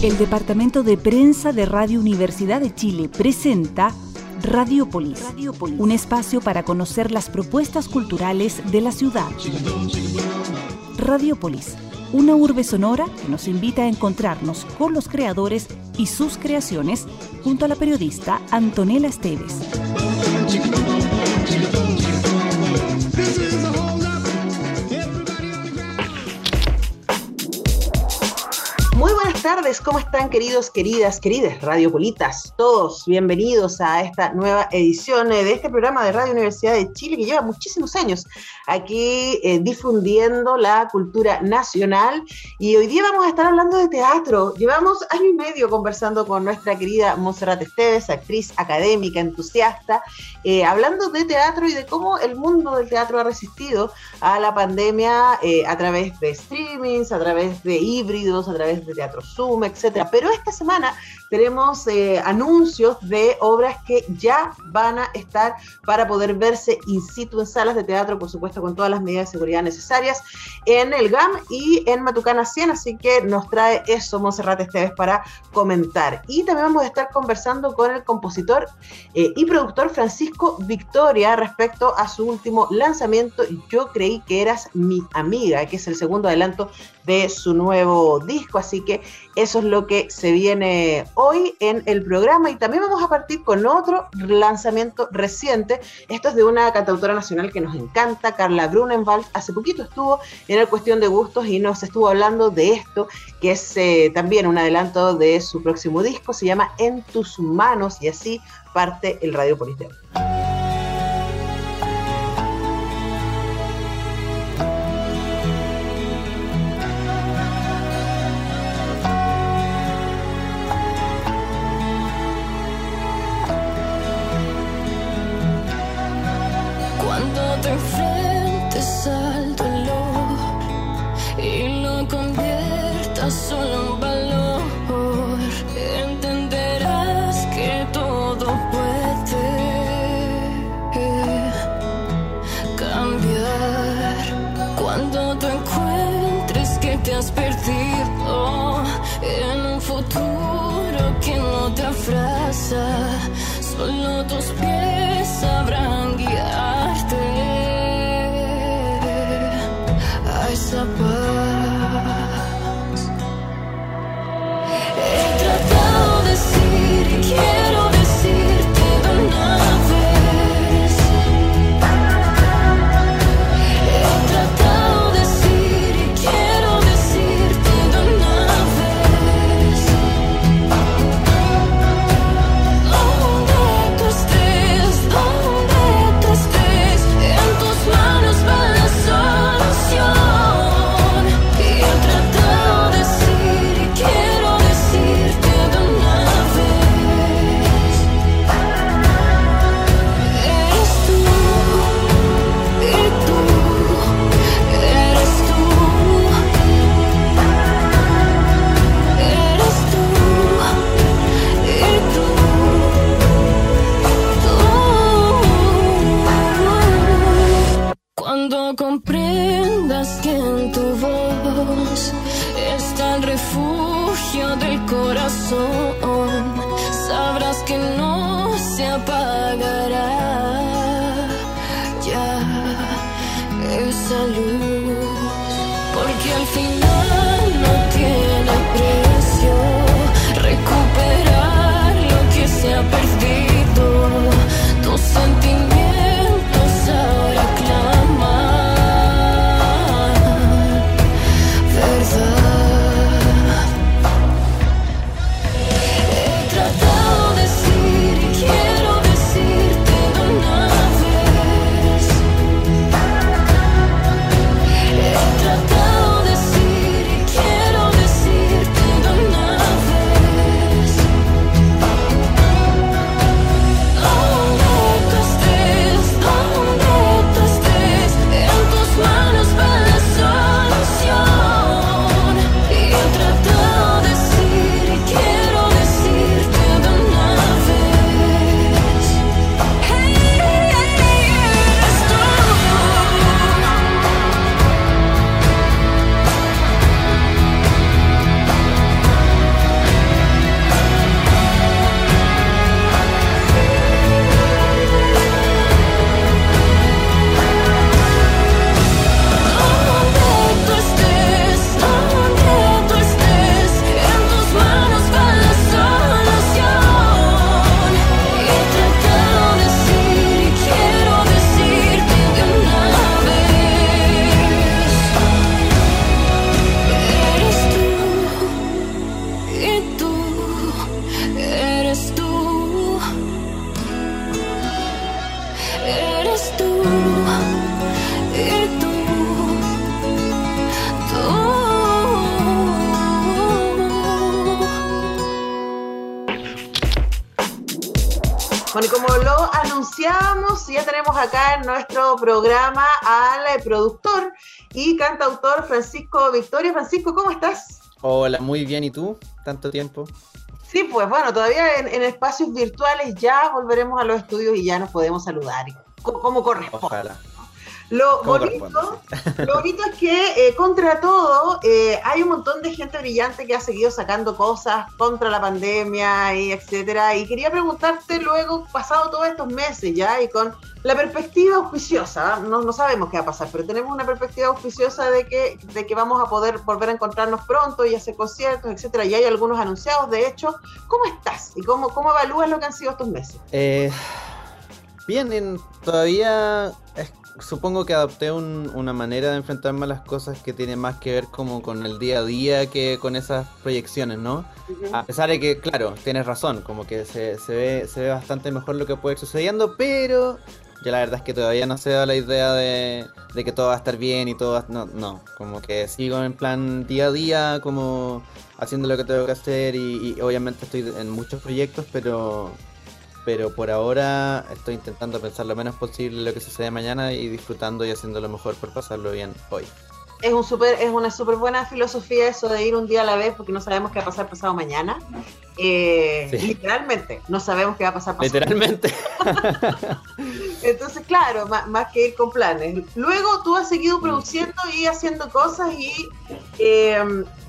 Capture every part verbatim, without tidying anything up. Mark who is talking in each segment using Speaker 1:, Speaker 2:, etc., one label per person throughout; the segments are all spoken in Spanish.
Speaker 1: El Departamento de Prensa de Radio Universidad de Chile presenta Radiopolis, Radiopolis, un espacio para conocer las propuestas culturales de la ciudad. Radiopolis, una urbe sonora que nos invita a encontrarnos con los creadores y sus creaciones junto a la periodista Antonella Esteves.
Speaker 2: Muy buenas tardes, ¿cómo están queridos, queridas, queridas radiopolitas? Todos bienvenidos a esta nueva edición de este programa de Radio Universidad de Chile que lleva muchísimos años aquí eh, difundiendo la cultura nacional, y hoy día vamos a estar hablando de teatro. Llevamos año y medio conversando con nuestra querida Montserrat Esteves, actriz académica, entusiasta, eh, hablando de teatro y de cómo el mundo del teatro ha resistido a la pandemia eh, a través de streamings, a través de híbridos, a través de teatro Zoom, etcétera. Pero esta semana tenemos eh, anuncios de obras que ya van a estar para poder verse in situ en salas de teatro, por supuesto con todas las medidas de seguridad necesarias, en el G A M y en Matucana cien, así que nos trae eso Montserrat Esteves para comentar. Y también vamos a estar conversando con el compositor eh, y productor Francisco Victoria respecto a su último lanzamiento, Yo creí que eras mi amiga, que es el segundo adelanto de su nuevo disco, así que eso es lo que se viene hoy en el programa. Y también vamos a partir con otro lanzamiento reciente. Esto es de una cantautora nacional que nos encanta, Carla Brunenwald. Hace poquito estuvo en el Cuestión de Gustos y nos estuvo hablando de esto, que es eh, también un adelanto de su próximo disco, se llama En tus manos, y así parte el Radiopolis de hoy.
Speaker 3: Te enfrentes al dolor y lo conviertas solo en valor, entenderás que todo puede cambiar cuando te encuentres que te has perdido en un futuro que no te abraza. Solo tus pies sabrán guiarte a esa paz. He tratado de decir y quiero decirte de una vez. He tratado de decir y quiero decirte de una vez. Donde tú estés, donde tú estés, en tus manos va la solución. Y he tratado de decir y quiero decirte de una vez. Eres tú, y tú, eres tú, eres tú, y tú, tú. Cuando comprendas que en tu voz está el refugio del corazón, sabrás que no se apagará ya esa luz, porque al final no tiene precio recuperar lo que se ha perdido. Tus sentimientos ahora claman verdad. He tratado de decir y quiero decirte de una vez. He tratado de decir y quiero decirte de una vez. Donde tú estés. eres tú y tú,
Speaker 2: Bueno, y como lo anunciábamos, ya tenemos acá en nuestro programa al productor y cantautor Francisco Victoria. Francisco, ¿cómo estás?
Speaker 4: Hola, muy bien, ¿y tú? ¿Tanto tiempo?
Speaker 2: Sí, pues bueno, todavía en, en espacios virtuales ya volveremos a los estudios y ya nos podemos saludar, como, como corresponde.
Speaker 4: Ojalá.
Speaker 2: Lo
Speaker 4: Como
Speaker 2: bonito, lo bonito es que, eh, contra todo, eh, hay un montón de gente brillante que ha seguido sacando cosas contra la pandemia y etcétera. Y quería preguntarte luego, pasado todos estos meses ya, y con la perspectiva auspiciosa, no, no sabemos qué va a pasar, pero tenemos una perspectiva auspiciosa de que, de que vamos a poder volver a encontrarnos pronto y hacer conciertos, etcétera. Y hay algunos anunciados, de hecho. ¿Cómo estás? ¿Y cómo, cómo evalúas lo que han sido estos meses?
Speaker 4: Eh, bien, en- todavía es- supongo que adopté un- una manera de enfrentarme a las cosas que tiene más que ver como con el día a día que con esas proyecciones, ¿no? A pesar de que, claro, tienes razón, como que se, se ve, se ve bastante mejor lo que puede ir sucediendo, pero yo la verdad es que todavía no se da la idea de, de que todo va a estar bien y todo va, no, no, como que sigo en plan día a día, como haciendo lo que tengo que hacer y, y obviamente estoy en muchos proyectos, pero pero por ahora estoy intentando pensar lo menos posible en lo que sucede mañana y disfrutando y haciendo lo mejor por pasarlo bien hoy.
Speaker 2: Es, un super, es una súper buena filosofía eso de ir un día a la vez porque no sabemos qué va a pasar pasado mañana. Eh,
Speaker 4: Sí.
Speaker 2: Literalmente, no sabemos qué va a pasar pasado
Speaker 4: Literalmente.
Speaker 2: mañana. Entonces, claro, más, más que ir con planes. Luego tú has seguido produciendo y haciendo cosas y eh,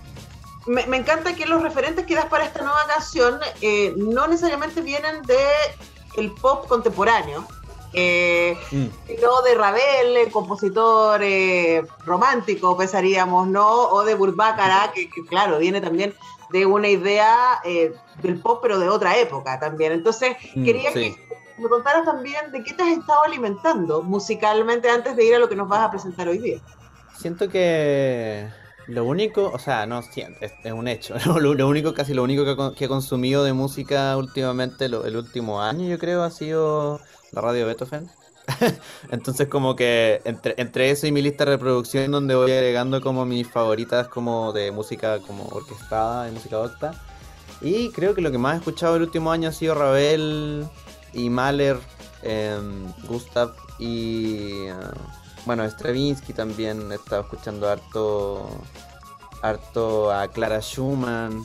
Speaker 2: me, me encanta que los referentes que das para esta nueva canción eh, no necesariamente vienen de el pop contemporáneo. Eh,
Speaker 4: Mm.
Speaker 2: sino de Ravel, el compositor eh, romántico, pensaríamos, ¿no? O de Burbácara, que, que claro, viene también de una idea eh, del pop, pero de otra época también. Entonces,
Speaker 4: Mm,
Speaker 2: quería
Speaker 4: sí.
Speaker 2: que me contaras también de qué te has estado alimentando musicalmente antes de ir a lo que nos vas a presentar hoy día.
Speaker 4: Siento que lo único, o sea, no, sí, es, es un hecho. Lo, lo único, casi lo único que, con- que he consumido de música últimamente, lo- el último año, yo creo, ha sido la radio Beethoven. Entonces, como que entre, entre eso y mi lista de reproducción, donde voy agregando como mis favoritas, como de música como orquestada, de música docta. Y creo que lo que más he escuchado el último año ha sido Ravel y Mahler, em, Gustav y ah, bueno, Stravinsky también. He estado escuchando harto, harto a Clara Schumann.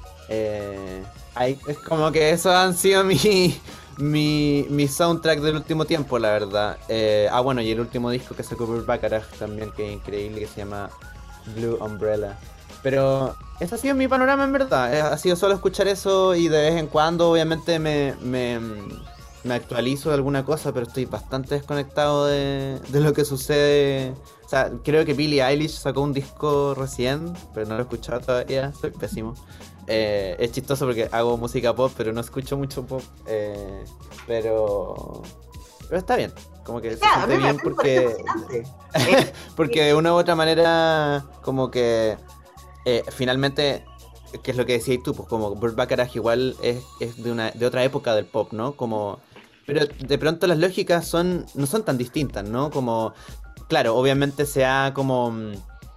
Speaker 4: Eh, hay- es como que esos han sido mi, mi, mi soundtrack del último tiempo, la verdad. Eh, ah, bueno, y el último disco que sacó Baccarat también, que es increíble, que se llama Blue Umbrella. Pero ese ha sido mi panorama en verdad. Eh, Ha sido solo escuchar eso y de vez en cuando obviamente me, me, me actualizo de alguna cosa, pero estoy bastante desconectado de, de lo que sucede. O sea, creo que Billie Eilish sacó un disco recién, pero no lo he escuchado todavía, soy pésimo. Eh, es chistoso porque hago música pop, pero no escucho mucho pop. eh, pero... Pero está bien, como que se
Speaker 2: Ya, a
Speaker 4: siente
Speaker 2: mí me,
Speaker 4: bien
Speaker 2: me parece
Speaker 4: porque...
Speaker 2: fascinante. Eh,
Speaker 4: Porque de una u otra manera, como que eh, finalmente, que es lo que decías tú, pues como Burt Bacharach igual es, es de una de otra época del pop, ¿no? Como, pero de pronto las lógicas son no son tan distintas, ¿no? Como, claro, obviamente se ha como mm,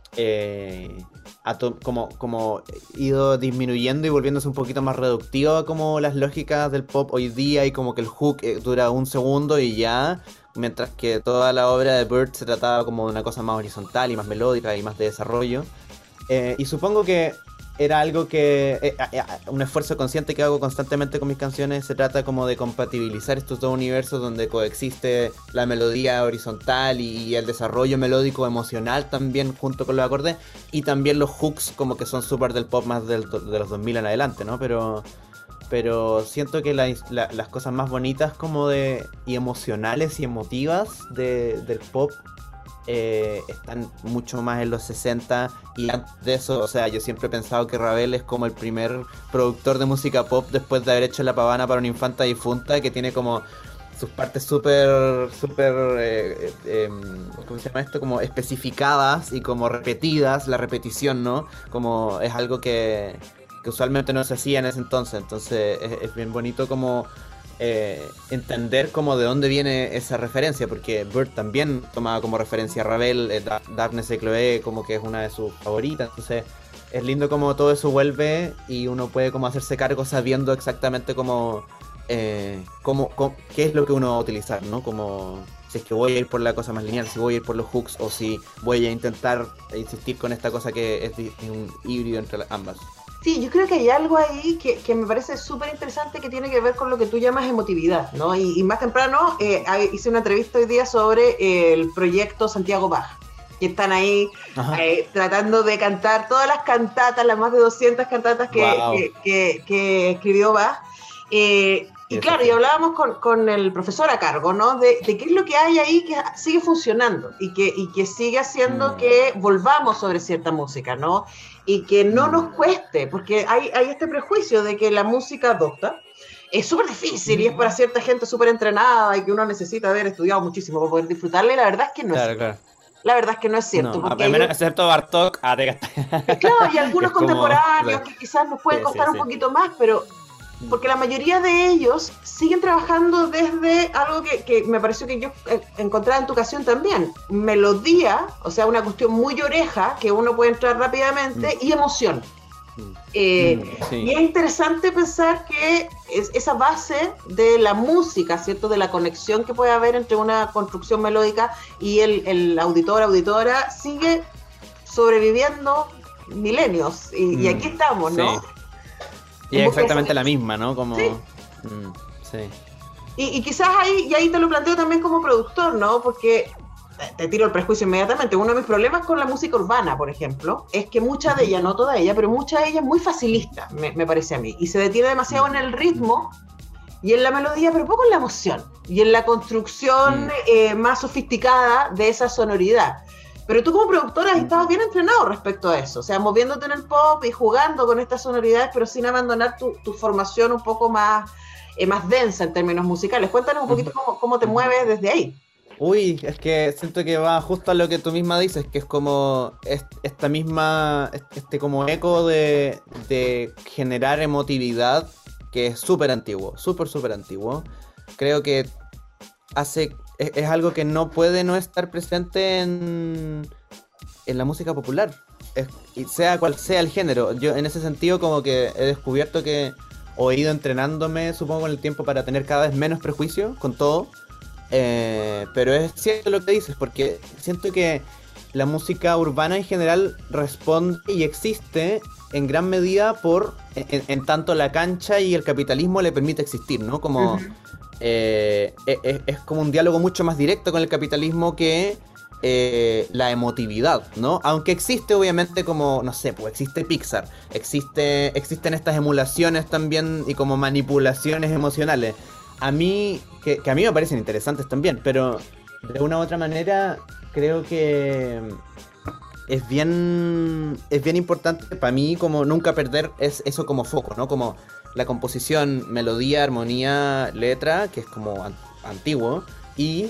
Speaker 4: eh, ato- como, como ido disminuyendo y volviéndose un poquito más reductivo como las lógicas del pop hoy día y como que el hook eh, dura un segundo y ya. Mientras que toda la obra de Bird se trataba como de una cosa más horizontal y más melódica y más de desarrollo. Eh, y supongo que era algo que... eh, eh, un esfuerzo consciente que hago constantemente con mis canciones. Se trata como de compatibilizar estos dos universos donde coexiste la melodía horizontal y, y el desarrollo melódico emocional también junto con los acordes. Y también los hooks como que son súper del pop más del, de los dos mil en adelante, ¿no? Pero... Pero siento que la- la- las cosas más bonitas como de y emocionales y emotivas de, del pop eh, están mucho más en los sesenta y antes de eso, o sea, yo siempre he pensado que Ravel es como el primer productor de música pop después de haber hecho La Pavana para una infanta difunta, que tiene como sus partes súper, súper, eh, eh, em, ¿cómo se llama esto? Como especificadas y como repetidas, la repetición, ¿no? Como es algo que, que usualmente no se hacía en ese entonces, entonces es, es bien bonito como eh, entender como de dónde viene esa referencia, porque Bird también tomaba como referencia a Ravel, eh, Da- Darkness de Chloé como que es una de sus favoritas, entonces es lindo como todo eso vuelve y uno puede como hacerse cargo sabiendo exactamente cómo, eh, cómo, cómo- qué es lo que uno va a utilizar, ¿no? Como si es que voy a ir por la cosa más lineal, si voy a ir por los hooks o si voy a intentar insistir con esta cosa que es, di- es un híbrido entre la- ambas.
Speaker 2: Sí, yo creo que hay algo ahí que, que me parece súper interesante que tiene que ver con lo que tú llamas emotividad, ¿no? Y, y más temprano eh, hay- hice una entrevista hoy día sobre eh, el proyecto Santiago Bach, que están ahí
Speaker 4: Ajá.
Speaker 2: eh, tratando de cantar todas las cantatas, las más de doscientas cantatas que,
Speaker 4: Wow.
Speaker 2: que, que- que escribió Bach. Eh,
Speaker 4: Qué
Speaker 2: y claro, y
Speaker 4: desafío.
Speaker 2: hablábamos con, con el profesor a cargo, ¿no? De, de qué es lo que hay ahí que sigue funcionando y que, y que sigue haciendo
Speaker 4: Mm,
Speaker 2: que volvamos sobre cierta música, ¿no? Y que no nos
Speaker 4: mm.
Speaker 2: cueste, porque hay, hay este prejuicio de que la música docta es súper difícil y es para cierta gente súper entrenada y que uno necesita haber estudiado muchísimo para poder disfrutarla, y la verdad es que no es
Speaker 4: Claro,
Speaker 2: cierto.
Speaker 4: claro.
Speaker 2: La verdad es que no es cierto,
Speaker 4: No, a
Speaker 2: porque
Speaker 4: a
Speaker 2: hay,
Speaker 4: menos excepto Bartók, ah, te gastas.
Speaker 2: claro, hay algunos
Speaker 4: Es como.
Speaker 2: contemporáneos que quizás nos pueden
Speaker 4: Sí, sí,
Speaker 2: costar un
Speaker 4: sí.
Speaker 2: poquito más, pero
Speaker 4: Mm.
Speaker 2: porque la mayoría de ellos siguen trabajando desde algo que, que me pareció que yo eh, encontraba en tu ocasión también, melodía, o sea, una cuestión muy oreja, que uno puede entrar rápidamente,
Speaker 4: Mm.
Speaker 2: y emoción.
Speaker 4: Mm.
Speaker 2: Eh,
Speaker 4: Mm, sí.
Speaker 2: Y es interesante pensar que es esa base de la música, ¿cierto? De la conexión que puede haber entre una construcción melódica y el, el auditor, auditora, sigue sobreviviendo milenios. Y, y
Speaker 4: Mm,
Speaker 2: aquí estamos,
Speaker 4: sí.
Speaker 2: ¿no?
Speaker 4: Y
Speaker 2: En
Speaker 4: es
Speaker 2: busca de
Speaker 4: exactamente
Speaker 2: esa-
Speaker 4: la misma, ¿no? Como.
Speaker 2: Sí.
Speaker 4: Mm, sí.
Speaker 2: Y, y quizás ahí, y ahí te lo planteo también como productor, ¿no? Porque te, te tiro el prejuicio inmediatamente. Uno de mis problemas con la música urbana, por ejemplo, es que mucha de ella, no toda ella, pero mucha de ella es muy facilista, me, me parece a mí. Y se detiene demasiado en el ritmo y en la melodía, pero poco en la emoción. Y en la construcción
Speaker 4: Mm.
Speaker 2: eh, más sofisticada de esa sonoridad. Pero tú como productora has estado bien entrenado respecto a eso, o sea, moviéndote en el pop y jugando con estas sonoridades, pero sin abandonar tu, tu formación un poco más, eh, más densa en términos musicales. Cuéntanos un poquito
Speaker 4: Ujú.
Speaker 2: cómo, cómo te mueves desde ahí.
Speaker 4: Uy, es que siento que va justo a lo que tú misma dices, que es como es- esta misma, este como eco de, de generar emotividad, que es súper antiguo, súper, súper antiguo. Creo que hace, es, es algo que no puede no estar presente en, en la música popular, es- y sea cual sea el género. Yo en ese sentido como que he descubierto que, o he ido entrenándome, supongo, con el tiempo para tener cada vez menos prejuicio con todo. Eh, pero es cierto lo que dices, porque siento que la música urbana en general responde y existe en gran medida por, en, en tanto la cancha y el capitalismo le permite existir, ¿no? Como,
Speaker 2: Ujú.
Speaker 4: eh, es, es- es como un diálogo mucho más directo con el capitalismo que eh, la emotividad, ¿no? Aunque existe obviamente como, no sé, pues existe Pixar, existe, existen estas emulaciones también y como manipulaciones emocionales. A mí, que, que a mí me parecen interesantes también, pero de una u otra manera creo que es bien, es bien importante para mí como nunca perder es, eso como foco, ¿no? Como la composición, melodía, armonía, letra, que es como an- antiguo, y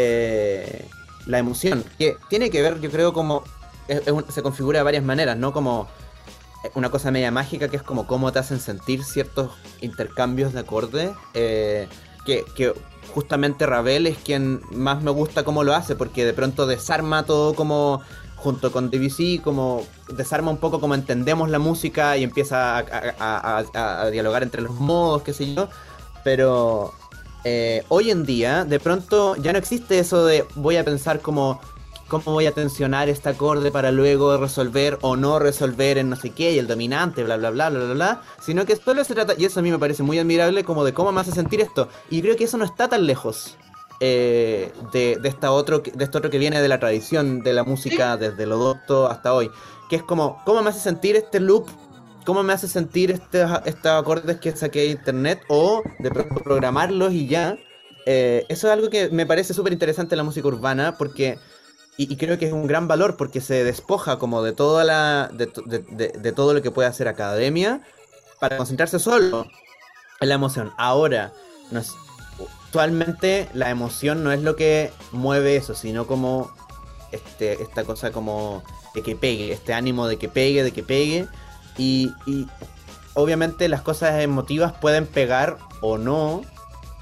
Speaker 4: eh, la emoción, que tiene que ver, yo creo, como es- es un- se configura de varias maneras, ¿no? Como una cosa media mágica que es como cómo te hacen sentir ciertos intercambios de acordes, eh, que, que justamente Ravel es quien más me gusta cómo lo hace, porque de pronto desarma todo como junto con Debussy, como desarma un poco como entendemos la música y empieza a, a- a- a- a dialogar entre los modos, qué sé yo, pero eh, hoy en día de pronto ya no existe eso de voy a pensar como cómo voy a tensionar este acorde para luego resolver o no resolver en no sé qué y el dominante, bla bla bla bla bla bla, sino que solo se trata, y eso a mí me parece muy admirable, como de cómo me hace sentir esto, y creo que eso no está tan lejos eh, de, de, esta otro, que- de esto otro que viene de la tradición de la música desde lo docto hasta hoy, que es como cómo me hace sentir este loop, cómo me hace sentir este, estos acordes que saqué de internet, o de pronto programarlos y ya. Eh, eso es algo que me parece súper interesante en la música urbana, porque y, y creo que es un gran valor porque se despoja como de toda la de, to- de- de- de todo lo que puede hacer academia para concentrarse solo en la emoción. Ahora, no es- actualmente la emoción no es lo que mueve eso, sino como este, esta cosa como de que pegue, este ánimo de que pegue, de que pegue. Y, y obviamente las cosas emotivas pueden pegar o no,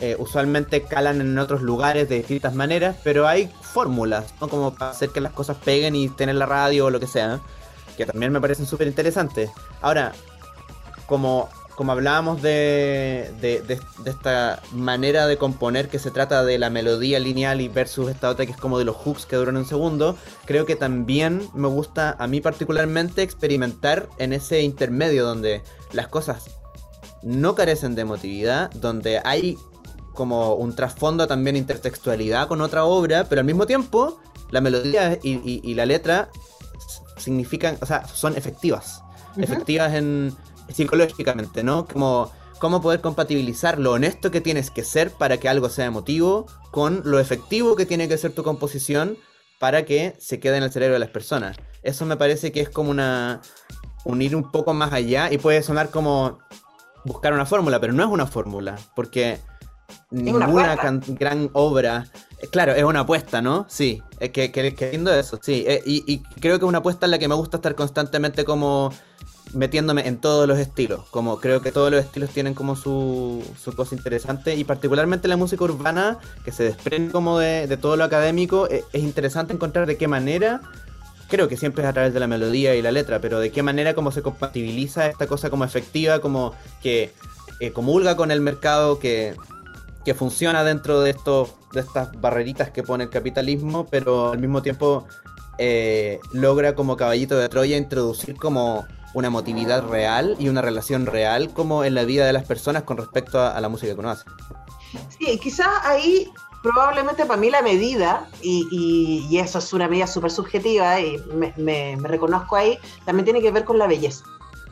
Speaker 4: eh, usualmente calan en otros lugares de distintas maneras, pero hay fórmulas, ¿no? Como para hacer que las cosas peguen y tener la radio o lo que sea, que también me parecen súper interesantes. Ahora, como, como hablábamos de, de, de, de esta manera de componer que se trata de la melodía lineal y versus esta otra que es como de los hooks que duran un segundo, creo que también me gusta a mí particularmente experimentar en ese intermedio donde las cosas no carecen de emotividad, donde hay como un trasfondo también intertextualidad con otra obra, pero al mismo tiempo la melodía y, y, y la letra significan, o sea, son efectivas, uh-huh. efectivas en psicológicamente, ¿no? Como cómo poder compatibilizar lo honesto que tienes que ser para que algo sea emotivo con lo efectivo que tiene que ser tu composición para que se quede en el cerebro de las personas. Eso me parece que es como una unir un poco más allá y puede sonar como buscar una fórmula, pero no es una fórmula, porque ninguna can- gran obra, claro, es una apuesta, ¿no? Sí, es que, que, que lindo eso, sí, eh, y, y creo que es una apuesta en la que me gusta estar constantemente como metiéndome en todos los estilos, como creo que todos los estilos tienen como su, su cosa interesante, y particularmente la música urbana, que se desprende como de, de todo lo académico, es, es interesante encontrar de qué manera, creo que siempre es a través de la melodía y la letra, pero de qué manera como se compatibiliza esta cosa como efectiva, como que eh, comulga con el mercado, que, que funciona dentro de estos de estas barreritas que pone el capitalismo, pero al mismo tiempo eh, logra como caballito de Troya introducir como una emotividad real y una relación real como en la vida de las personas con respecto a, a la música que uno hace.
Speaker 2: Sí, quizás ahí probablemente para mí la medida, y, y, y eso es una medida súper subjetiva, y me, me, me reconozco ahí, también tiene que ver con la belleza.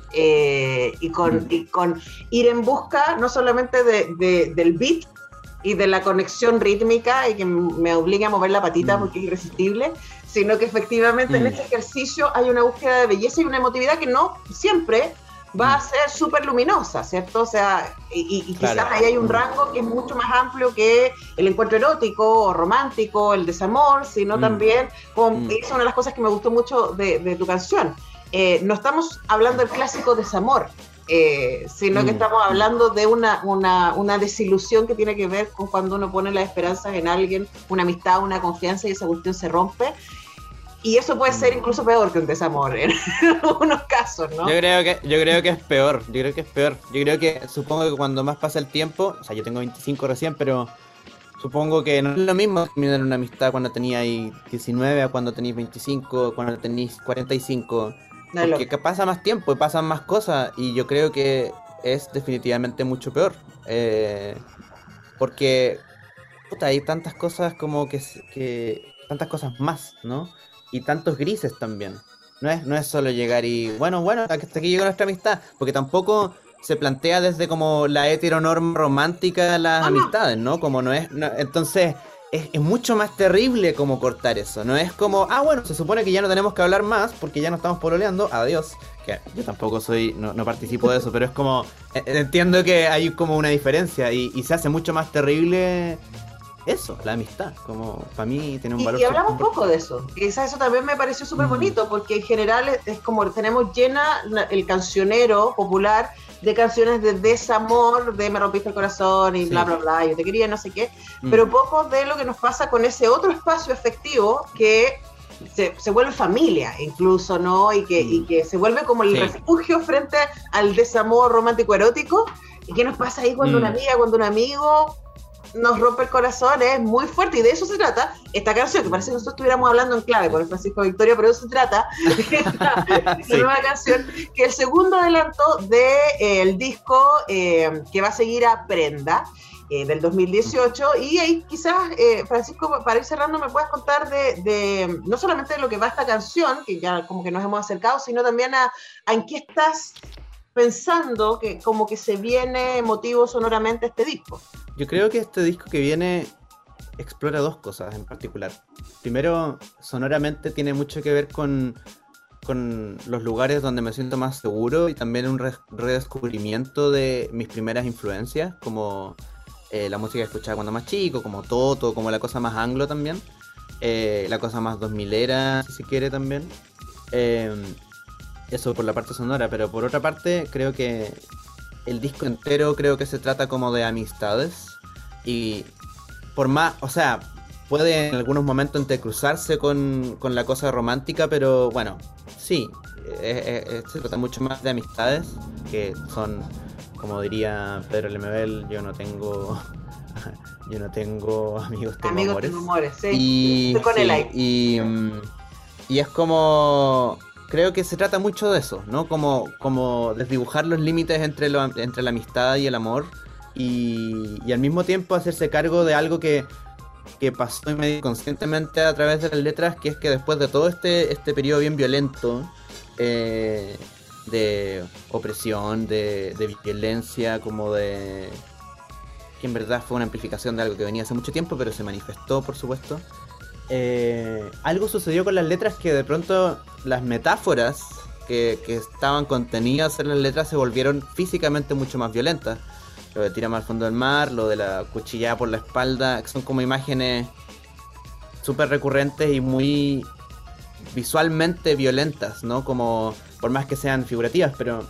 Speaker 2: Eh, y, con, y con ir en busca no solamente de, de, del beat y de la conexión rítmica y que me obligue a mover la patita porque es irresistible, sino que efectivamente mm. en este ejercicio hay una búsqueda de belleza y una emotividad que no siempre va a ser súper luminosa, ¿cierto? O sea, y, y quizás claro. ahí hay un rango que es mucho más amplio que el encuentro erótico o romántico, el desamor, sino mm. también, con, mm. es una de las cosas que me gustó mucho de, de tu canción. Eh, no estamos hablando del clásico desamor, eh, sino mm. que estamos hablando de una, una, una desilusión que tiene que ver con cuando uno pone las esperanzas en alguien, una amistad, una confianza, y esa cuestión se rompe. Y eso puede ser incluso peor que un desamor en algunos casos, ¿no?
Speaker 4: Yo creo que, yo creo que es peor, yo creo que es peor. Yo creo que, supongo que cuando más pasa el tiempo, o sea, yo tengo veinticinco recién, pero supongo que no es lo mismo terminar una amistad cuando teníais diecinueve a cuando tenéis veinticinco, cuando tenéis cuarenta y cinco. Dale. Porque pasa más tiempo y pasan más cosas, y yo creo que es definitivamente mucho peor. Eh, porque, puta, hay tantas cosas como que, que... tantas cosas más, ¿no? Y tantos grises también. No es, no es solo llegar y, bueno, bueno, hasta aquí llegó nuestra amistad. Porque tampoco se plantea desde como la heteronorma romántica de las ah, amistades, ¿no? Como no es... No, entonces, es, es mucho más terrible como cortar eso. No es como, ah, bueno, se supone que ya no tenemos que hablar más porque ya no estamos pololeando, adiós. Que yo tampoco soy, no, no participo de eso, pero es como... Entiendo que hay como una diferencia y, y se hace mucho más terrible... Eso, la amistad, como para mí tiene un
Speaker 2: y,
Speaker 4: valor.
Speaker 2: Y hablamos súper... poco de eso, quizás eso también me pareció súper bonito, mm. porque en general es, es como tenemos llena el cancionero popular de canciones de desamor, de me rompiste el corazón y sí. bla bla bla, yo te quería, no sé qué, mm. pero poco de lo que nos pasa con ese otro espacio afectivo que se, se vuelve familia incluso, ¿no? Y que, mm. y que se vuelve como el sí. refugio frente al desamor romántico erótico. ¿Y qué nos pasa ahí cuando mm. una amiga, cuando un amigo nos rompe el corazón? Es muy fuerte, y de eso se trata esta canción, que parece que nosotros estuviéramos hablando en clave con el Francisco Victoria, pero de eso se trata esta, esta sí. nueva canción, que es el segundo adelanto del de, eh, disco eh, que va a seguir a Prenda, eh, del dos mil dieciocho, y ahí quizás, eh, Francisco, para ir cerrando, me puedas contar de, de no solamente de lo que va esta canción, que ya como que nos hemos acercado, sino también a, a en qué estás pensando que como que se viene emotivo sonoramente este disco.
Speaker 4: Yo creo que este disco que viene explora dos cosas en particular. Primero, sonoramente tiene mucho que ver con, con los lugares donde me siento más seguro, y también un re- redescubrimiento de mis primeras influencias, como eh, la música que escuchaba cuando más chico, como Toto, como la cosa más anglo también, eh, la cosa más dos milera, si se quiere también. Eh, Eso por la parte sonora, pero por otra parte creo que el disco entero creo que se trata como de amistades, y por más, o sea, puede en algunos momentos entrecruzarse con, con la cosa romántica, pero bueno, sí, eh, eh, se trata mucho más de amistades, que son, como diría Pedro Lemebel, yo no tengo... Yo no tengo amigos, tengo
Speaker 2: Amigos,
Speaker 4: amores.
Speaker 2: tengo amores, sí.
Speaker 4: Y,
Speaker 2: Estoy con
Speaker 4: sí,
Speaker 2: él ahí.
Speaker 4: y, mm, y es como... Creo que se trata mucho de eso, ¿no? Como, como desdibujar los límites entre, lo, entre la amistad y el amor. Y, y al mismo tiempo hacerse cargo de algo que, que pasó medio conscientemente a través de las letras, que es que después de todo este, este periodo bien violento, eh, de opresión, de, de violencia, como de... que en verdad fue una amplificación de algo que venía hace mucho tiempo, pero se manifestó, por supuesto. Eh, algo sucedió con las letras que de pronto las metáforas que, que estaban contenidas en las letras se volvieron físicamente mucho más violentas. Lo de tírame al fondo del mar, lo de la cuchillada por la espalda, que son como imágenes súper recurrentes y muy visualmente violentas, ¿no? Como, por más que sean figurativas, pero...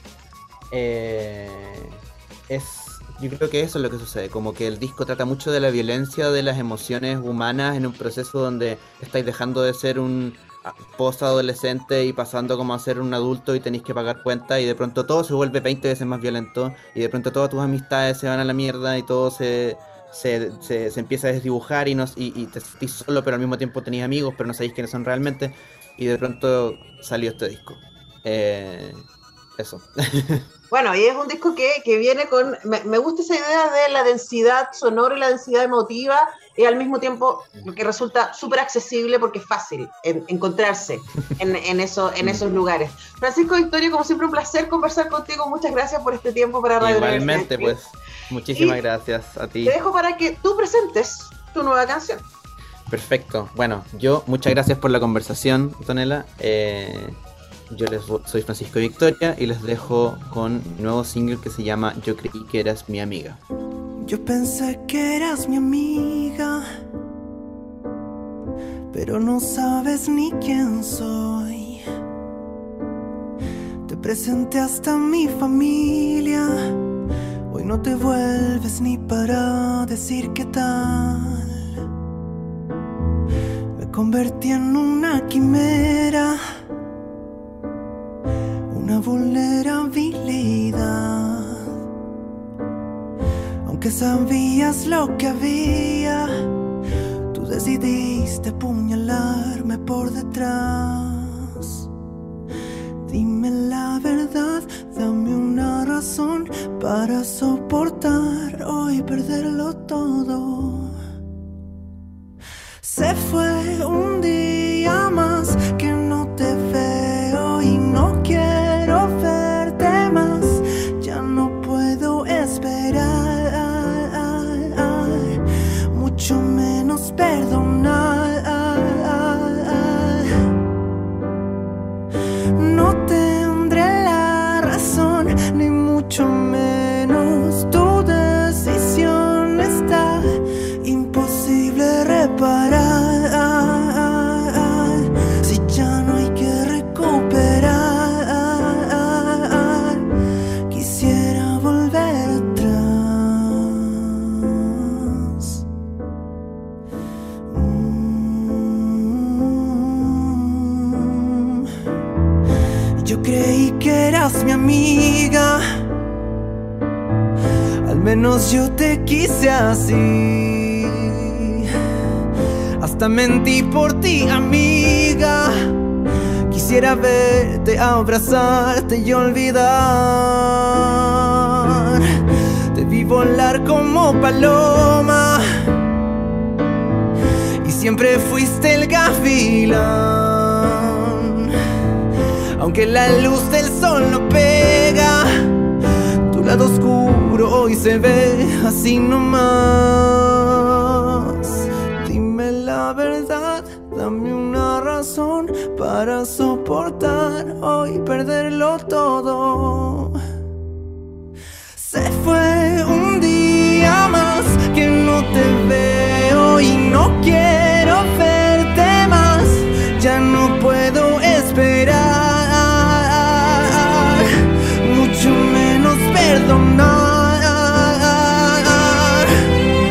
Speaker 4: Eh, es... Yo creo que eso es lo que sucede, como que el disco trata mucho de la violencia de las emociones humanas en un proceso donde estáis dejando de ser un post-adolescente y pasando como a ser un adulto y tenéis que pagar cuentas y de pronto todo se vuelve veinte veces más violento y de pronto todas tus amistades se van a la mierda y todo se, se, se, se empieza a desdibujar y, no, y, y te sentís solo pero al mismo tiempo tenéis amigos pero no sabéis quiénes son realmente y de pronto salió este disco. Eh, eso.
Speaker 2: Bueno, y es un disco que, que viene con... Me, me gusta esa idea de la densidad sonora y la densidad emotiva, y al mismo tiempo que resulta súper accesible porque es fácil en, encontrarse en, en, eso, en esos lugares. Francisco Victorio, como siempre, un placer conversar contigo. Muchas gracias por este tiempo para Radio
Speaker 4: Igualmente, pues. Muchísimas
Speaker 2: y
Speaker 4: gracias a ti.
Speaker 2: Te dejo para que tú presentes tu nueva canción.
Speaker 4: Perfecto. Bueno, yo muchas gracias por la conversación, Antonella. Eh... Yo les soy Francisco Victoria y les dejo con mi nuevo single que se llama Yo creí que eras mi amiga.
Speaker 5: Yo pensé que eras mi amiga, pero no sabes ni quién soy. Te presenté hasta mi familia, hoy no te vuelves ni para decir qué tal. Me convertí en una quimera, una vulnerabilidad. Aunque sabías lo que había, tú decidiste apuñalarme por detrás. Dime la verdad, dame una razón para soportar hoy perderlo todo. Se fue un día más que no te veo y no quiero verte más. Ya no puedo esperar, mucho menos perdonar. No tendré la razón, ni mucho menos tu decisión. Está imposible reparar si ya no hay que recuperar. Quisiera volver atrás. mm. Yo creí que eras mi amiga, al menos yo te quise así. Hasta mentí por ti, amiga. Quisiera verte, abrazarte y olvidar. Te vi volar como paloma y siempre fuiste el gavilán. Aunque la luz del sol no pega, tu lado oscuro hoy se ve así nomás. Dime la verdad, dame una razón para soportar hoy perderlo todo. Se fue un día más que no te veo y no quiero verte más. Ya no puedo esperar, mucho menos perdonar.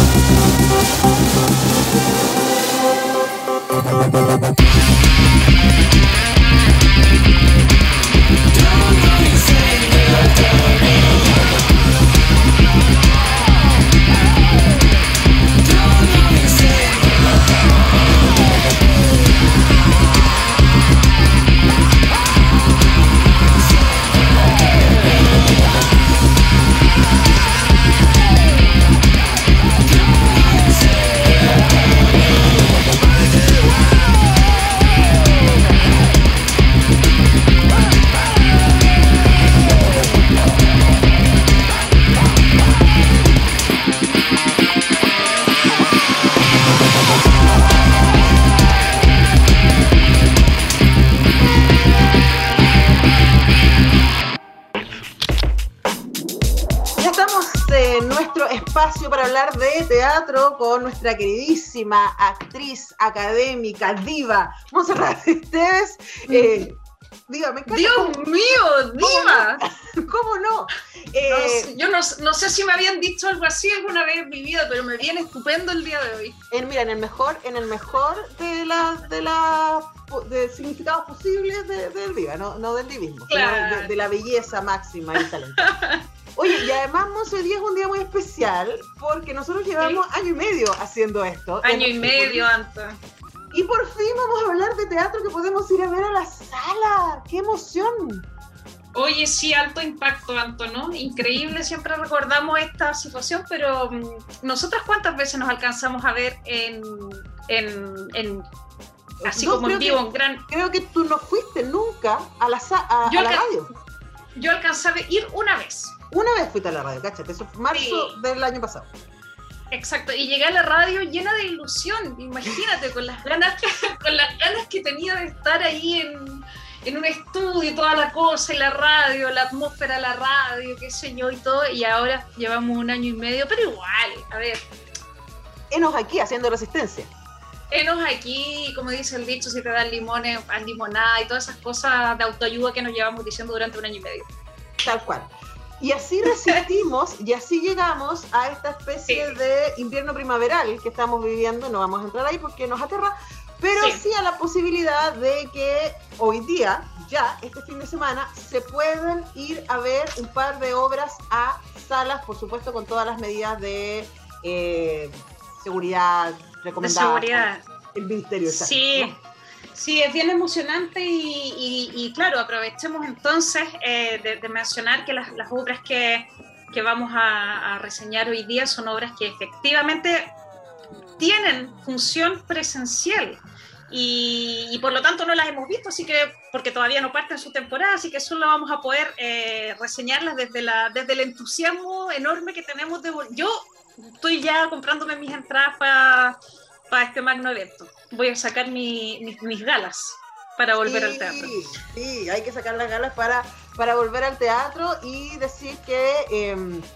Speaker 2: Para hablar de teatro con nuestra queridísima actriz académica, diva, Montserrat Esteves. Eh, dígame,
Speaker 6: Dios
Speaker 2: ¿cómo?
Speaker 6: mío, diva.
Speaker 2: ¿Cómo no? Eh,
Speaker 6: no sé, yo no, no sé si me habían dicho algo así alguna vez en mi vida, pero me viene estupendo el día de hoy.
Speaker 2: En, mira, en el mejor, en el mejor de las de la, de significados posibles de, del diva, no, no del divismo,
Speaker 6: claro.
Speaker 2: sino de, de la belleza máxima y talento. Oye, y además, Monse, hoy día es un día muy especial porque nosotros llevamos ¿Sí? año y medio haciendo esto.
Speaker 6: Año y medio, Anto.
Speaker 2: Y por fin vamos a hablar de teatro que podemos ir a ver a la sala. ¡Qué emoción!
Speaker 6: Oye, sí, alto impacto, Anto, ¿no? Increíble, siempre recordamos esta situación, pero um, ¿nosotras cuántas veces nos alcanzamos a ver en, en, en así
Speaker 2: no,
Speaker 6: como en vivo,
Speaker 2: que,
Speaker 6: en gran...
Speaker 2: Creo que tú no fuiste nunca a la, a,
Speaker 6: yo
Speaker 2: a la
Speaker 6: alcan...
Speaker 2: radio.
Speaker 6: Yo alcancé a ir una vez.
Speaker 2: Una vez fuiste a la radio, cáchate, eso fue marzo sí. del año pasado.
Speaker 6: Exacto, y llegué a la radio llena de ilusión, imagínate, con las ganas, con las ganas que tenía de estar ahí en, en un estudio y toda la cosa, y la radio, la atmósfera de la radio, qué sé yo y todo, y ahora llevamos un año y medio, pero igual, a ver.
Speaker 2: Enos aquí haciendo resistencia.
Speaker 6: Enos aquí, como dice el dicho, si te dan limones, haz limonada y todas esas cosas de autoayuda que nos llevamos diciendo durante un año y medio.
Speaker 2: Tal cual. Y así resistimos y así llegamos a esta especie sí. de invierno primaveral que estamos viviendo. No vamos a entrar ahí porque nos aterra, pero sí. sí a la posibilidad de que hoy día, ya este fin de semana, se pueden ir a ver un par de obras a salas, por supuesto con todas las medidas de eh, seguridad recomendadas.
Speaker 6: De seguridad.
Speaker 2: El Ministerio. Exacto,
Speaker 6: sí.
Speaker 2: ¿no?
Speaker 6: Sí, es bien emocionante y, y, y claro, aprovechemos entonces eh, de, de mencionar que las, las obras que, que vamos a, a reseñar hoy día son obras que efectivamente tienen función presencial y, y por lo tanto no las hemos visto, así que porque todavía no parten su temporada, así que solo vamos a poder eh, reseñarlas desde, la, desde el entusiasmo enorme que tenemos. De, yo estoy ya comprándome mis entradas para... para este magno evento. Voy a sacar mi, mis, mis galas para volver
Speaker 2: sí,
Speaker 6: al teatro.
Speaker 2: Sí, hay que sacar las galas para, para volver al teatro y decir que eh,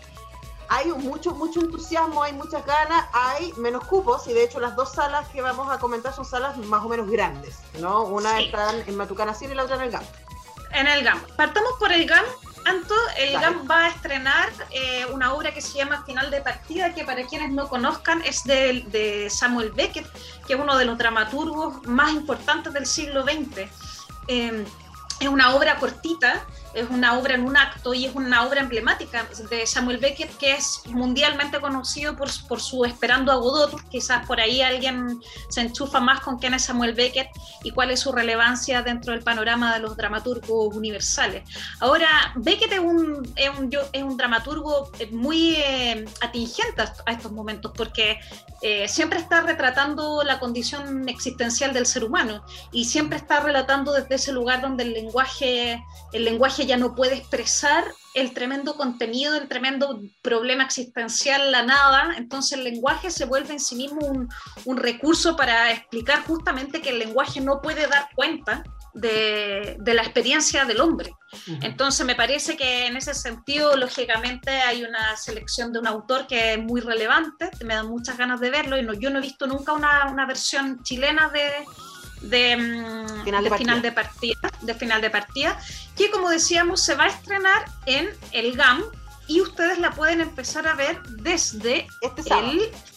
Speaker 2: hay mucho, mucho entusiasmo, hay muchas ganas, hay menos cupos y de hecho las dos salas que vamos a comentar son salas más o menos grandes, ¿no? Una sí. está en Matucana Cine y la otra en el G A M.
Speaker 6: En el G A M. Partamos por el G A M. Anto, el
Speaker 2: Dale.
Speaker 6: G A M va a estrenar eh, una obra que se llama Final de Partida, que para quienes no conozcan es de, de Samuel Beckett, que es uno de los dramaturgos más importantes del siglo veinte. Eh, es una obra cortita, es una obra en un acto y es una obra emblemática de Samuel Beckett, que es mundialmente conocido por, por su Esperando a Godot. Quizás por ahí alguien se enchufa más con quién es Samuel Beckett y cuál es su relevancia dentro del panorama de los dramaturgos universales. Ahora, Beckett es un, es un, es un dramaturgo muy eh, atingente a estos momentos porque eh, siempre está retratando la condición existencial del ser humano y siempre está relatando desde ese lugar donde el lenguaje, el lenguaje ya no puede expresar el tremendo contenido, el tremendo problema existencial, la nada. Entonces el lenguaje se vuelve en sí mismo un, un recurso para explicar justamente que el lenguaje no puede dar cuenta de, de la experiencia del hombre. Uh-huh. Entonces me parece que en ese sentido, lógicamente, hay una selección de un autor que es muy relevante, me dan muchas ganas de verlo, y no, yo no he visto nunca una, una versión chilena de de,
Speaker 2: final de,
Speaker 6: de final de partida, de final de partida, que como decíamos se va a estrenar en el G A M y ustedes la pueden empezar a ver desde
Speaker 2: este sábado.
Speaker 6: el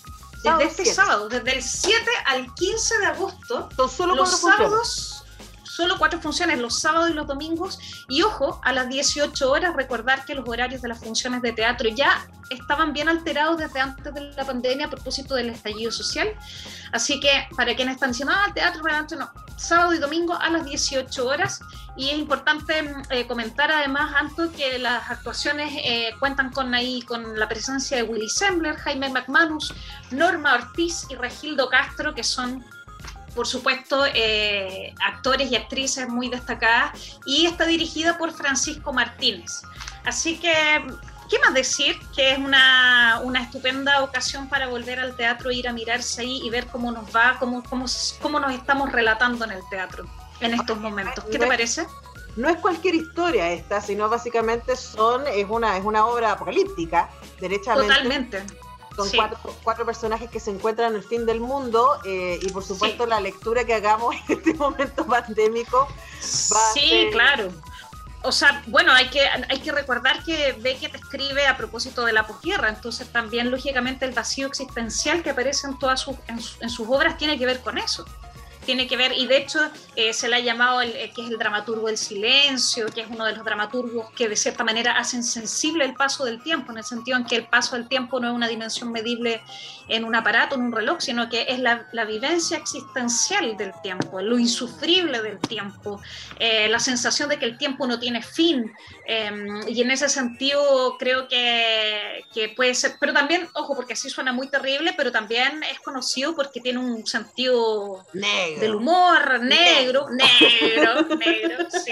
Speaker 6: desde este sábado, desde el siete al quince de agosto,
Speaker 2: son solo
Speaker 6: los
Speaker 2: cuatro
Speaker 6: sábados, solo cuatro funciones, los sábados y los domingos, y ojo, a las dieciocho horas, recordar que los horarios de las funciones de teatro ya estaban bien alterados desde antes de la pandemia a propósito del estallido social, así que para quienes están diciendo, ah, el teatro, realmente no, sábado y domingo a las dieciocho horas, y es importante eh, comentar además, Anto, que las actuaciones eh, cuentan con ahí con la presencia de Willy Sembler, Jaime McManus, Norma Ortiz y Regildo Castro, que son por supuesto, eh, actores y actrices muy destacadas, y está dirigida por Francisco Martínez. Así que, ¿qué más decir? Que es una, una estupenda ocasión para volver al teatro, ir a mirarse ahí y ver cómo nos va, cómo, cómo, cómo nos estamos relatando en el teatro en estos momentos. ¿Qué te parece?
Speaker 2: No es cualquier historia esta, sino básicamente son, es una, es una obra apocalíptica, derechamente.
Speaker 6: Totalmente.
Speaker 2: Son
Speaker 6: sí.
Speaker 2: cuatro, cuatro personajes que se encuentran en el fin del mundo, eh, y por supuesto sí. la lectura que hagamos en este momento pandémico va
Speaker 6: sí,
Speaker 2: a ser...
Speaker 6: claro. O sea, bueno, hay que, hay que recordar que Beckett escribe a propósito de la posguerra, entonces también lógicamente el vacío existencial que aparece en todas sus, en, en sus obras tiene que ver con eso. Tiene que ver, y de hecho eh, se le ha llamado el, eh, que es el dramaturgo del silencio, que es uno de los dramaturgos que de cierta manera hacen sensible el paso del tiempo, en el sentido en que el paso del tiempo no es una dimensión medible en un aparato, en un reloj, sino que es la, la vivencia existencial del tiempo, lo insufrible del tiempo, eh, la sensación de que el tiempo no tiene fin, eh, y en ese sentido creo que, que puede ser, pero también, ojo, porque así suena muy terrible, pero también es conocido porque tiene un sentido
Speaker 2: negro.
Speaker 6: Del humor negro, negro, negro, negro, sí.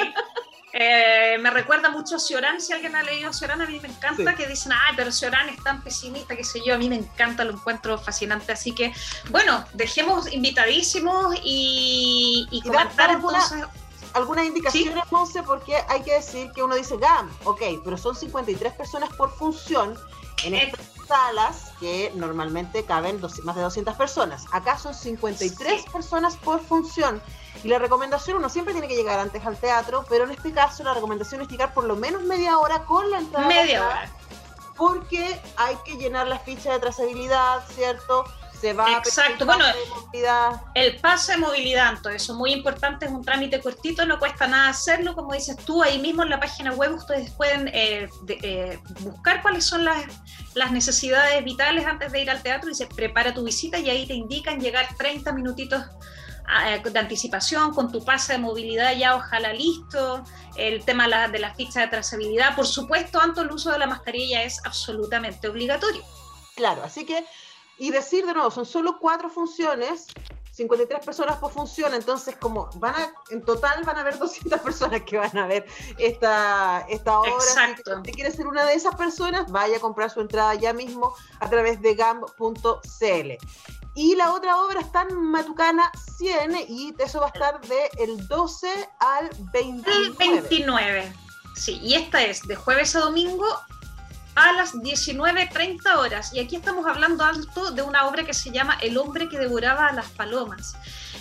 Speaker 6: Eh, me recuerda mucho a Cioran, si alguien ha leído a Cioran, a mí me encanta, sí. que dicen, ay, pero Cioran es tan pesimista, qué sé yo, a mí me encanta, lo encuentro fascinante, así que, bueno, dejemos invitadísimos y, y, y comentar entonces...
Speaker 2: Alguna, algunas indicaciones, ¿sí? Monse, porque hay que decir que uno dice, Gam, ok, pero son cincuenta y tres personas por función en estas eh, salas que normalmente caben dos, más de doscientas personas. Acá son cincuenta y tres sí. personas por función. Y la recomendación, uno siempre tiene que llegar antes al teatro, pero en este caso la recomendación es llegar por lo menos media hora con la entrada.
Speaker 6: Media hora.
Speaker 2: Porque hay que llenar la ficha de trazabilidad, ¿cierto? Se va
Speaker 6: Exacto,
Speaker 2: a
Speaker 6: bueno,
Speaker 2: de
Speaker 6: el pase de movilidad, entonces eso muy importante, es un trámite cortito, no cuesta nada hacerlo, como dices tú, ahí mismo en la página web ustedes pueden eh, de, eh, buscar cuáles son las, las necesidades vitales antes de ir al teatro y se prepara tu visita y ahí te indican llegar treinta minutitos de anticipación con tu pase de movilidad ya ojalá listo, el tema de la, de la ficha de trazabilidad, por supuesto, tanto el uso de la mascarilla es absolutamente obligatorio.
Speaker 2: Claro, así que y decir de nuevo, son solo cuatro funciones, cincuenta y tres personas por función, entonces como van a, en total van a haber doscientas personas que van a ver esta, esta obra.
Speaker 6: Exacto.
Speaker 2: Si usted quiere ser una de esas personas, vaya a comprar su entrada ya mismo a través de gam punto c l. Y la otra obra está en Matucana cien y eso va a estar del doce al veintinueve.
Speaker 6: El veintinueve, sí, y esta es de jueves a domingo a las diecinueve treinta horas, y aquí estamos hablando alto de una obra que se llama El hombre que devoraba a las palomas.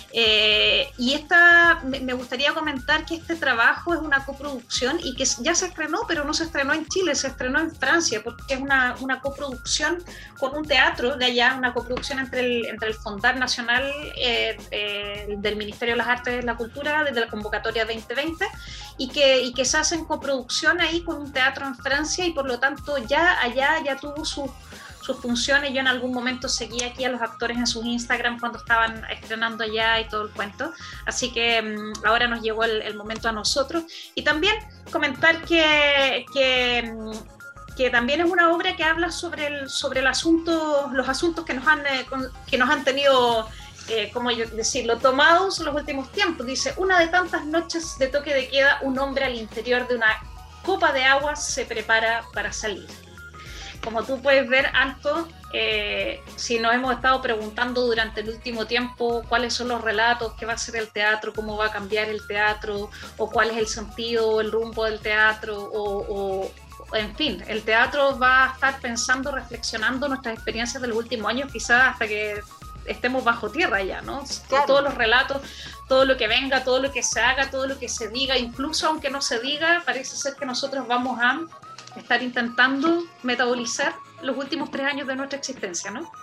Speaker 6: Eh, y esta, me, me gustaría comentar que este trabajo es una coproducción y que ya se estrenó, pero no se estrenó en Chile, se estrenó en Francia, porque es una, una coproducción con un teatro de allá, una coproducción entre el, entre el Fondar Nacional eh, eh, del Ministerio de las Artes y la Cultura, desde la convocatoria veinte veinte, y que, y que se hace en coproducción ahí con un teatro en Francia, y por lo tanto ya allá ya tuvo sus sus funciones. Yo en algún momento seguía aquí a los actores en sus Instagram cuando estaban estrenando allá y todo el cuento, así que um, ahora nos llegó el, el momento a nosotros. Y también comentar que, que, que también es una obra que habla sobre el, sobre el asunto, los asuntos que nos han, eh, que nos han tenido, eh, ¿cómo decirlo?, tomados en los últimos tiempos. Dice, una de tantas noches de toque de queda, un hombre al interior de una copa de agua se prepara para salir. Como tú puedes ver, Anto, eh, si nos hemos estado preguntando durante el último tiempo cuáles son los relatos, qué va a ser el teatro, cómo va a cambiar el teatro, o cuál es el sentido, el rumbo del teatro, o, o en fin, el teatro va a estar pensando, reflexionando nuestras experiencias de los últimos años, quizás hasta que estemos bajo tierra ya, ¿no? Claro. Todos los relatos, todo lo que venga, todo lo que se haga, todo lo que se diga, incluso aunque no se diga, parece ser que nosotros vamos a estar intentando metabolizar los últimos tres años de nuestra existencia, ¿no?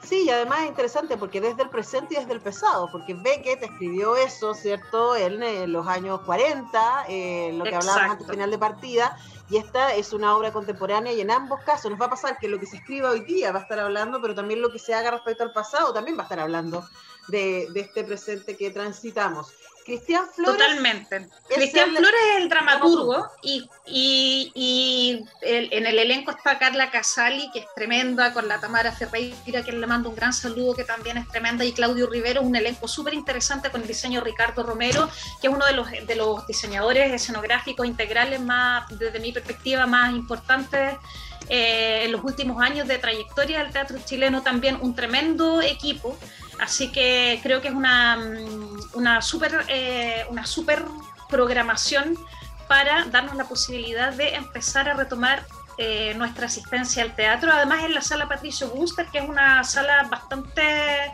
Speaker 2: Sí, y además es interesante porque desde el presente y desde el pasado, porque Beckett escribió eso, ¿cierto?, en, en los años cuarenta, eh, lo que
Speaker 6: Exacto.
Speaker 2: hablábamos antes, final de partida, y esta es una obra contemporánea y en ambos casos nos va a pasar que lo que se escriba hoy día va a estar hablando, pero también lo que se haga respecto al pasado también va a estar hablando de, de este presente que transitamos. Cristian Flores.
Speaker 6: Totalmente.
Speaker 2: es
Speaker 6: Cristian
Speaker 2: el-
Speaker 6: Flores es el dramaturgo y, y, y el- en el elenco está Carla Casali, que es tremenda, con la Tamara Ferreira, que le mando un gran saludo, que también es tremenda, y Claudio Rivero, un elenco súper interesante con el diseño de Ricardo Romero, que es uno de los, de los diseñadores escenográficos integrales más, desde mi perspectiva, más importantes eh, en los últimos años de trayectoria del teatro chileno. También un tremendo equipo. Así que creo que es una, una súper eh, una super programación para darnos la posibilidad de empezar a retomar eh, nuestra asistencia al teatro. Además, en la sala Patricio Buster, que es una sala bastante,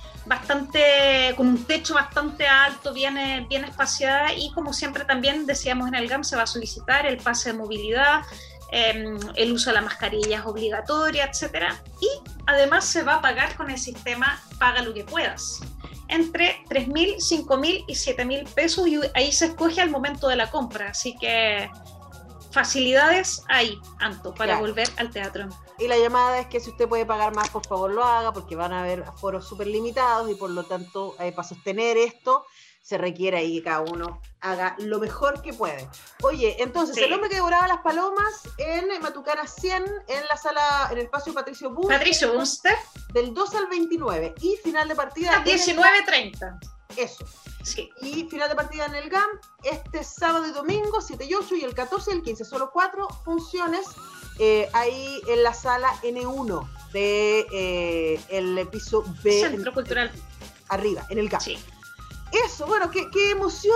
Speaker 6: bastante con un techo bastante alto, bien, bien espaciada, y como siempre también decíamos en el G A M, se va a solicitar el pase de movilidad, eh, el uso de la mascarilla es obligatoria, etcétera, y además se va a pagar con el sistema Paga lo que puedas, entre tres mil, cinco mil y siete mil pesos, y ahí se escoge al momento de la compra, así que facilidades hay, Anto, para
Speaker 2: Claro.
Speaker 6: volver al teatro.
Speaker 2: Y la llamada es que si usted puede pagar más, por favor lo haga, porque van a haber aforos súper limitados y por lo tanto, eh, para sostener esto, se requiere ahí que cada uno haga lo mejor que puede. Oye, entonces,
Speaker 6: Sí.
Speaker 2: El hombre que devoraba las palomas en Matucana cien, en la sala, en el espacio Patricio Bull,
Speaker 6: Patricio Bunster,
Speaker 2: del dos al veintinueve, y final de partida
Speaker 6: a
Speaker 2: en el-
Speaker 6: diecinueve treinta.
Speaker 2: Eso.
Speaker 6: Sí.
Speaker 2: Y final de partida en el G A M, este sábado y domingo, siete y ocho, y el catorce y el quince, solo cuatro funciones eh, ahí en la sala ene uno de eh, el piso B,
Speaker 6: Centro
Speaker 2: en-
Speaker 6: Cultural.
Speaker 2: arriba, en el G A M.
Speaker 6: Sí.
Speaker 2: Eso, bueno, qué, qué emoción.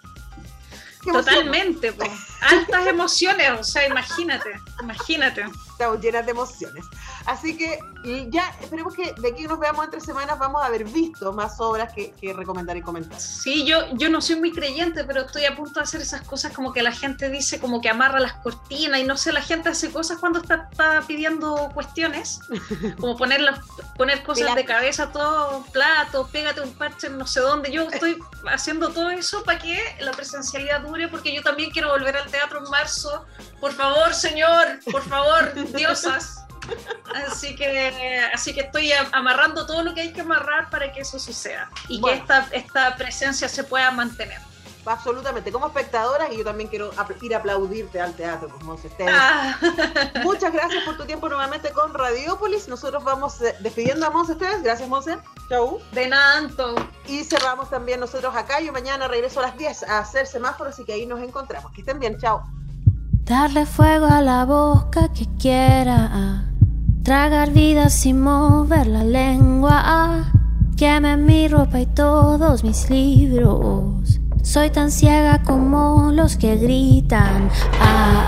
Speaker 2: Qué emoción.
Speaker 6: Totalmente, po. Altas emociones, o sea, imagínate, imagínate.
Speaker 2: Estamos llenas de emociones. Así que y ya esperemos que de aquí nos veamos entre semanas, vamos a haber visto más obras que, que recomendar y comentar.
Speaker 6: Sí, yo, yo no soy muy creyente, pero estoy a punto de hacer esas cosas como que la gente dice, como que amarra las cortinas, y no sé, la gente hace cosas cuando está, está pidiendo cuestiones, como poner, las, poner cosas
Speaker 2: Pilates.
Speaker 6: de cabeza, todo plato, pégate un parche en no sé dónde. Yo estoy haciendo todo eso para que la presencialidad dure, porque yo también quiero volver al teatro en marzo. Por favor, señor, por favor, diosas. Así que, así que estoy a- amarrando todo lo que hay que amarrar para que eso suceda y
Speaker 2: Bueno.
Speaker 6: que esta, esta presencia se pueda mantener.
Speaker 2: Absolutamente, como espectadora, y yo también quiero apl- ir a aplaudirte al teatro, pues, Monse. Te-
Speaker 6: Ah,
Speaker 2: Muchas gracias por tu tiempo nuevamente con Radiópolis. Nosotros vamos eh, despidiendo a Monse ustedes. Gracias, Monse. Chau.
Speaker 6: de nada, Anto.
Speaker 2: Y cerramos también nosotros acá. Yo mañana regreso a las diez a hacer semáforos, así que ahí nos encontramos. Que estén bien, chao.
Speaker 3: Darle fuego a la boca que quiera, tragar vida sin mover la lengua, queme mi ropa y todos mis libros. Soy tan ciega como los que gritan. Ah,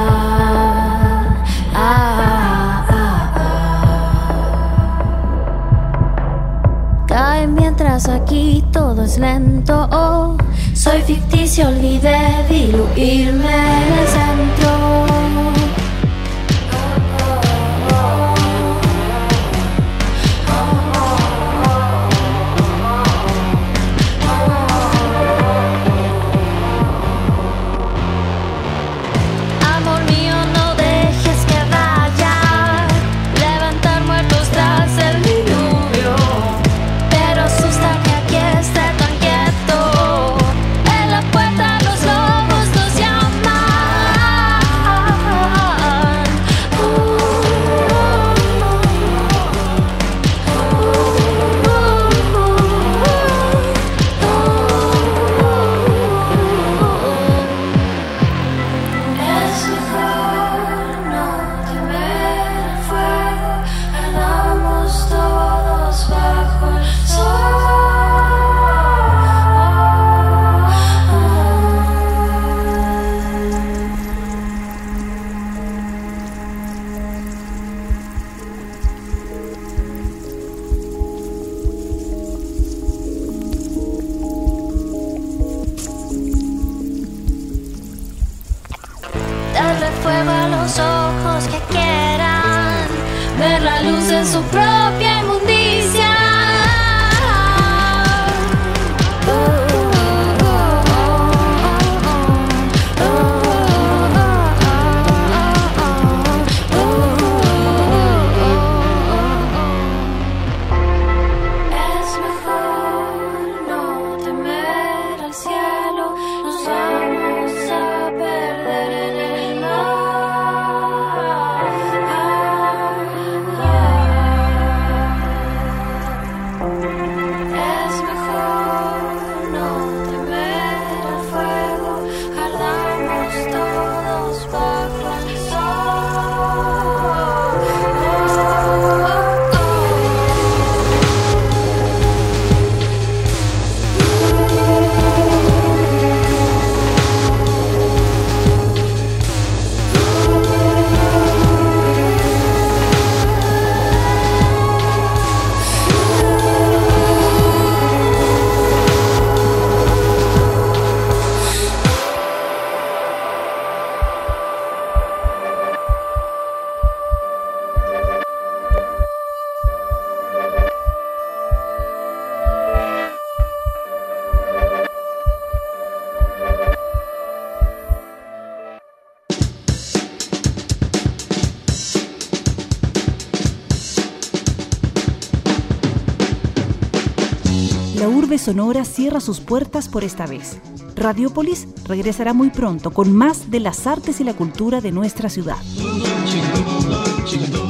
Speaker 3: ah, ah, ah, ah. Cae mientras aquí todo es lento. Oh, soy ficticio, olvidé diluirme en el centro. Amor mío, no dejes que vaya, levantar muertos tras el diluvio, pero asusta que aquí esté tan quieto. En la puerta los lobos nos llaman. Uh, Es mejor no temer el fuego, andamos todos bajo el sol. Darle fuego a los ojos que quieran ver la luz en su propia inmundicia.
Speaker 1: urbe sonora cierra sus puertas por esta vez. Radiopolis regresará muy pronto con más de las artes y la cultura de nuestra ciudad.